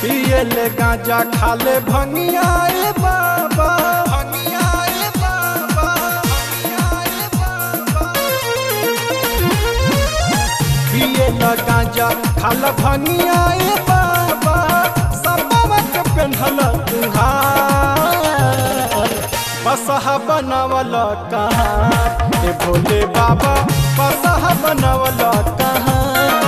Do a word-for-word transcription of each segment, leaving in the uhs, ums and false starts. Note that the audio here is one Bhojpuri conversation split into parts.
पियले गांजा खाले भंगिया ए बाबा भंगिया ए बाबा भंगिया ए बाबा पियले गांजा खाले भंगिया ए बाबा सबवा के पेन्हल तुहार बसहा बनवल कहाँ ए भोले बाबा बसहा बनवल कहाँ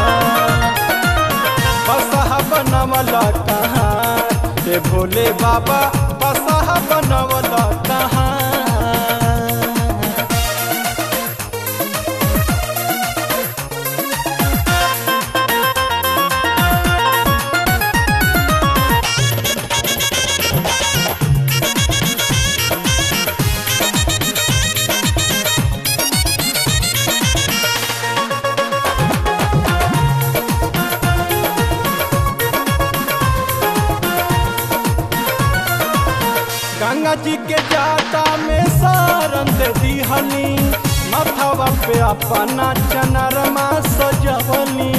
बसहा बनवल कहाँ ए भोले बाबा बसहा बनवल कहाँ। गंगा जी के जाता में सारन दे दिहली माथावा पे अपना चनरमा सजवली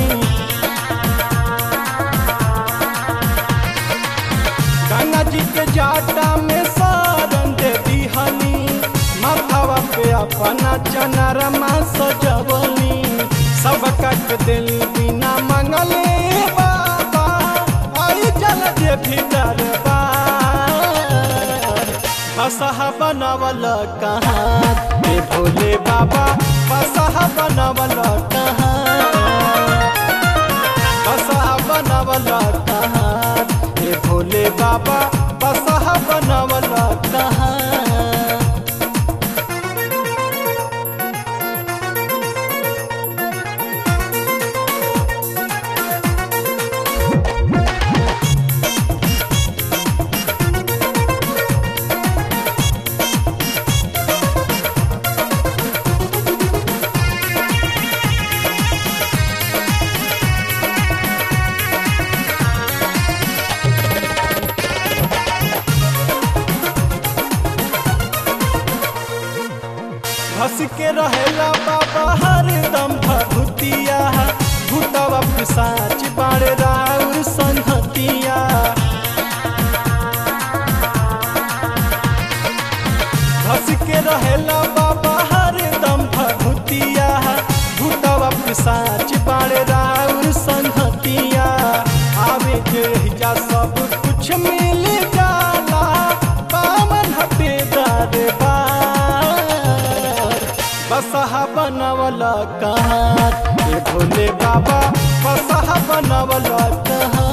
गंगा जी के जाता में सारन दे दिहली माथावा पे अपना चनरमा सजवली सबका के दिल बिना मंगले बाबा आई जल दे भीतर बसहा बनवल कहाँ ए भोले बाबा बसहा बनवल कहाँ बसहा बनवल कहाँ ए भोले बाबा बसहा बनवल कहाँ। हंस के रहेला बाबा हरदम भभूतिया भूतवा पिशाच बाड़े राउर संगतिया हंस के रहेला बाबा हरदम भभूतिया भूतवा पिशाच बाड़े राउर संगतिया आवे के जा सब कुछ मिल जाला बामन हटेदार बा बसहा बनवल कहाँ ए भोले बाबा बसहा बनवल कहाँ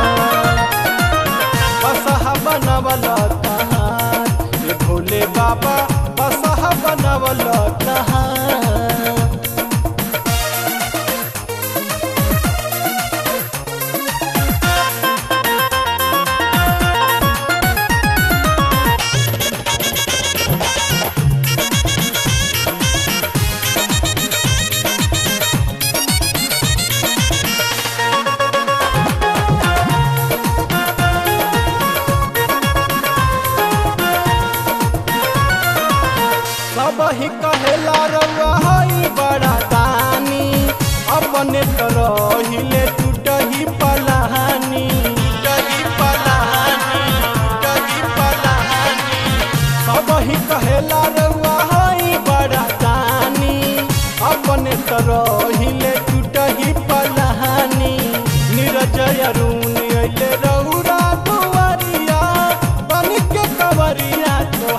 बसहा बनवल कहाँ ए भोले बाबा बसहा बनवल कहाँ। सबही कहेला रउआ हई बड़ा दानी अपने तो रहिले टूटही पलानी टूटही पलानी टूटही पलानी सबही कहेला रउआ हई बड़ा दानी अपने तो रहिले टूटही पलानी निरजय अरुण अइले रउरा दुआरिया बन के कवरिया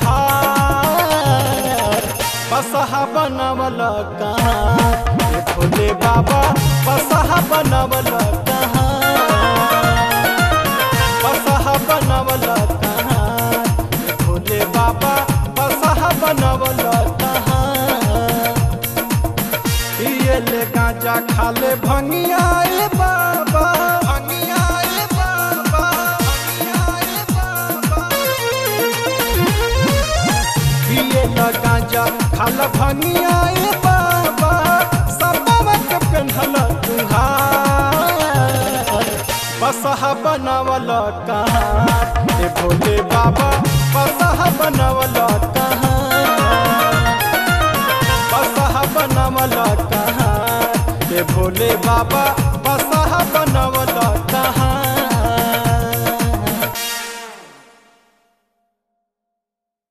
तोहार बसहा बनवल कहाँ ए भोले बाबा बसहा बनवल कहाँ बसहा बनवल कहाँ ए भोले बाबा बसहा बनवल कहाँ पियले गांजा खाले भंगिया ए बाबा भंगिया ए बाबा भंगिया ए बाबा पियले गांजा खाले भंगिया ए बाबा सबवा के पेन्हल तुहार बसहा बनवल कहाँ ए भोले बाबा बसहा बनवल कहाँ बसहा बनवल कहाँ ए भोले बाबा बसहा बनवल।